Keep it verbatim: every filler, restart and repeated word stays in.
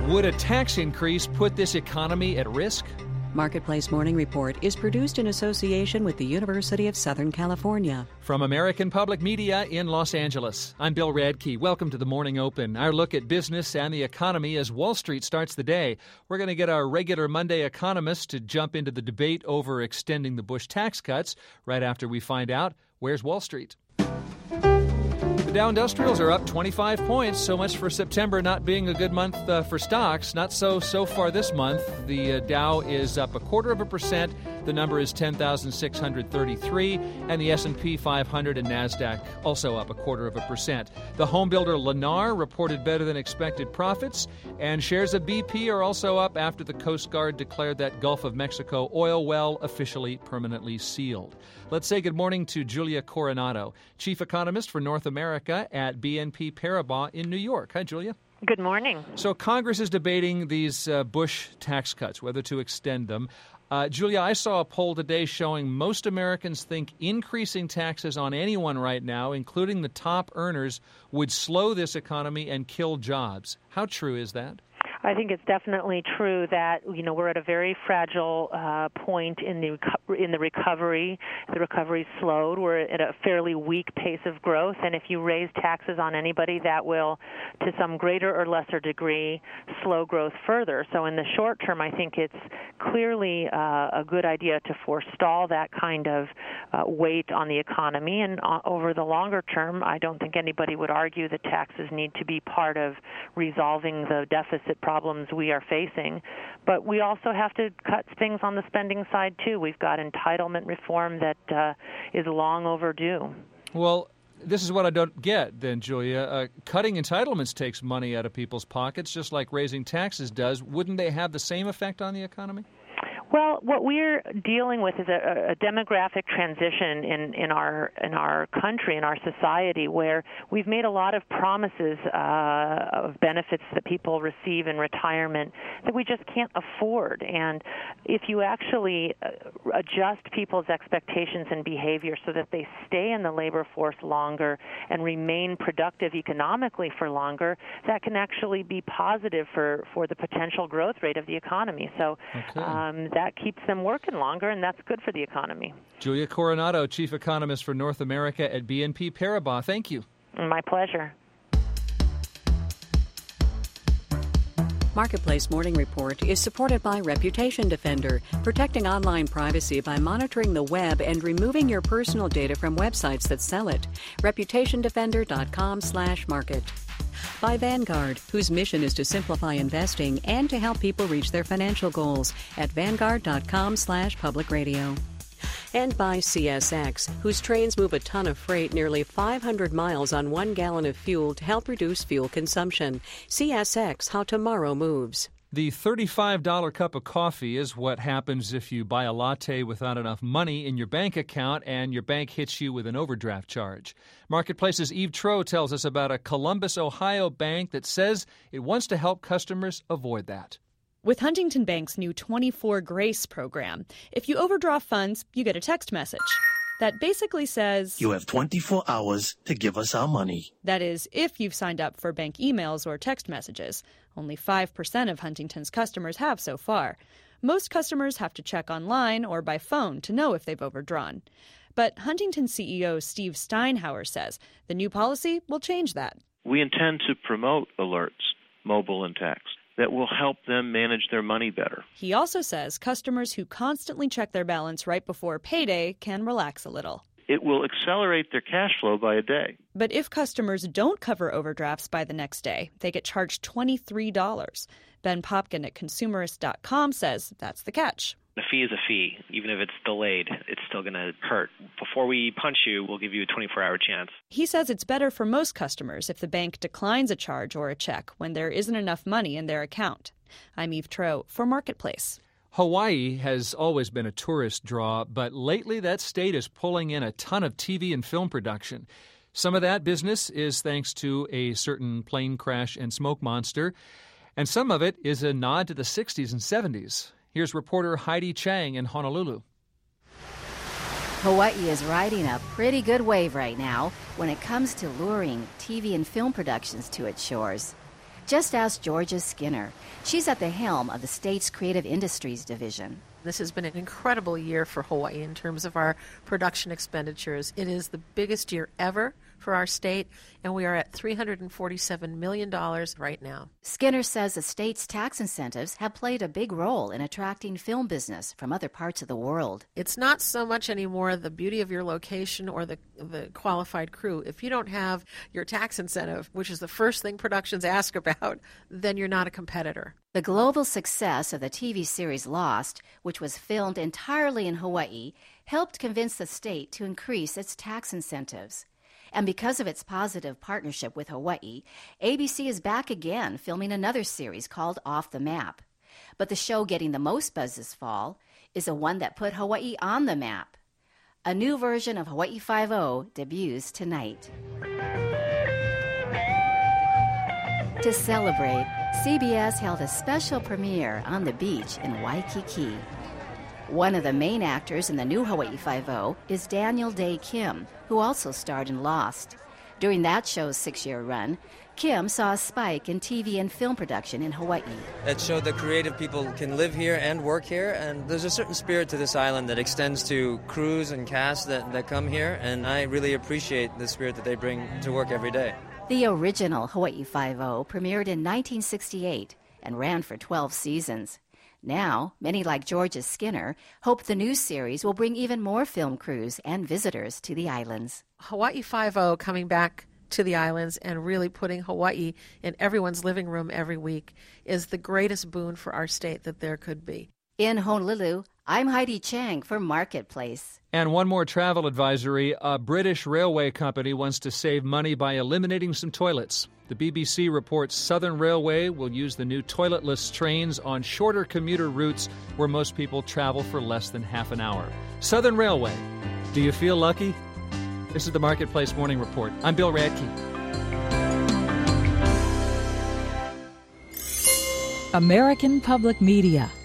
Would a tax increase put this economy at risk? Marketplace Morning Report is produced in association with the University of Southern California. From American Public Media in Los Angeles, I'm Bill Radke. Welcome to the Morning Open, our look at business and the economy as Wall Street starts the day. We're going to get our regular Monday economist to jump into the debate over extending the Bush tax cuts right after we find out where's Wall Street. The Dow Industrials are up twenty-five points, so much for September not being a good month uh, for stocks. Not so so far this month. The uh, Dow is up a quarter of a percent. The number is ten thousand six hundred thirty-three, and the S and P five hundred and NASDAQ also up a quarter of a percent. The home builder Lennar reported better than expected profits, and shares of B P are also up after the Coast Guard declared that Gulf of Mexico oil well officially permanently sealed. Let's say good morning to Julia Coronado, Chief Economist for North America at B N P Paribas in New York. Hi, Julia. Good morning. So Congress is debating these uh, Bush tax cuts, whether to extend them. Uh, Julia, I saw a poll today showing most Americans think increasing taxes on anyone right now, including the top earners, would slow this economy and kill jobs. How true is that? I think it's definitely true that, you know, we're at a very fragile uh, point in the reco- in the recovery. The recovery slowed. We're at a fairly weak pace of growth, and if you raise taxes on anybody, that will, to some greater or lesser degree, slow growth further. So in the short term, I think it's clearly uh, a good idea to forestall that kind of uh, weight on the economy, and uh, over the longer term, I don't think anybody would argue that taxes need to be part of resolving the deficit problems we are facing. But we also have to cut things on the spending side, too. We've got entitlement reform that uh, is long overdue. Well, this is what I don't get, then, Julia. Uh, cutting entitlements takes money out of people's pockets, just like raising taxes does. Wouldn't they have the same effect on the economy? Well, what we're dealing with is a, a demographic transition in, in our in our country, in our society, where we've made a lot of promises uh, of benefits that people receive in retirement that we just can't afford. And if you actually adjust people's expectations and behavior so that they stay in the labor force longer and remain productive economically for longer, that can actually be positive for, for the potential growth rate of the economy. So okay. um, that keeps them working longer, and that's good for the economy. Julia Coronado, Chief Economist for North America at B N P Paribas. Thank you. My pleasure. Marketplace Morning Report is supported by Reputation Defender, protecting online privacy by monitoring the web and removing your personal data from websites that sell it. reputation defender dot com slash market. By Vanguard, whose mission is to simplify investing and to help people reach their financial goals at vanguard dot com slash public radio. And by C S X, whose trains move a ton of freight nearly five hundred miles on one gallon of fuel to help reduce fuel consumption. C S X, how tomorrow moves. The thirty-five dollars cup of coffee is what happens if you buy a latte without enough money in your bank account and your bank hits you with an overdraft charge. Marketplace's Eve Troe tells us about a Columbus, Ohio bank that says it wants to help customers avoid that. With Huntington Bank's new twenty-four Grace program, if you overdraw funds, you get a text message that basically says, "You have twenty-four hours to give us our money." That is, if you've signed up for bank emails or text messages. Only five percent of Huntington's customers have so far. Most customers have to check online or by phone to know if they've overdrawn. But Huntington C E O Steve Steinhauer says the new policy will change that. We intend to promote alerts, mobile and text, that will help them manage their money better. He also says customers who constantly check their balance right before payday can relax a little. It will accelerate their cash flow by a day. But if customers don't cover overdrafts by the next day, they get charged twenty-three dollars. Ben Popkin at consumerist dot com says that's the catch. The fee is a fee. Even if it's delayed, it's still going to hurt. Before we punch you, we'll give you a twenty-four hour chance. He says it's better for most customers if the bank declines a charge or a check when there isn't enough money in their account. I'm Eve Troe for Marketplace. Hawaii has always been a tourist draw, but lately that state is pulling in a ton of T V and film production. Some of that business is thanks to a certain plane crash and smoke monster, and some of it is a nod to the sixties and seventies. Here's reporter Heidi Chang in Honolulu. Hawaii is riding a pretty good wave right now when it comes to luring T V and film productions to its shores. Just ask Georgia Skinner. She's at the helm of the state's Creative Industries Division. This has been an incredible year for Hawaii in terms of our production expenditures. It is the biggest year ever for our state, and we are at three hundred forty-seven million dollars right now. Skinner says the state's tax incentives have played a big role in attracting film business from other parts of the world. It's not so much anymore the beauty of your location or the, the qualified crew. If you don't have your tax incentive, which is the first thing productions ask about, then you're not a competitor. The global success of the T V series Lost, which was filmed entirely in Hawaii, helped convince the state to increase its tax incentives. And because of its positive partnership with Hawaii, A B C is back again filming another series called Off the Map. But the show getting the most buzz this fall is the one that put Hawaii on the map. A new version of Hawaii Five-O debuts tonight. To celebrate, C B S held a special premiere on the beach in Waikiki. One of the main actors in the new Hawaii Five-O is Daniel Dae Kim, who also starred in Lost. During that show's six-year run, Kim saw a spike in T V and film production in Hawaii. It showed that creative people can live here and work here, and there's a certain spirit to this island that extends to crews and casts that, that come here, and I really appreciate the spirit that they bring to work every day. The original Hawaii Five-O premiered in nineteen sixty-eight and ran for twelve seasons. Now, many like Georgia Skinner hope the new series will bring even more film crews and visitors to the islands. Hawaii Five-O coming back to the islands and really putting Hawaii in everyone's living room every week is the greatest boon for our state that there could be. In Honolulu, I'm Heidi Chang for Marketplace. And one more travel advisory. A British railway company wants to save money by eliminating some toilets. The B B C reports Southern Railway will use the new toiletless trains on shorter commuter routes where most people travel for less than half an hour. Southern Railway. Do you feel lucky? This is the Marketplace Morning Report. I'm Bill Radke. American Public Media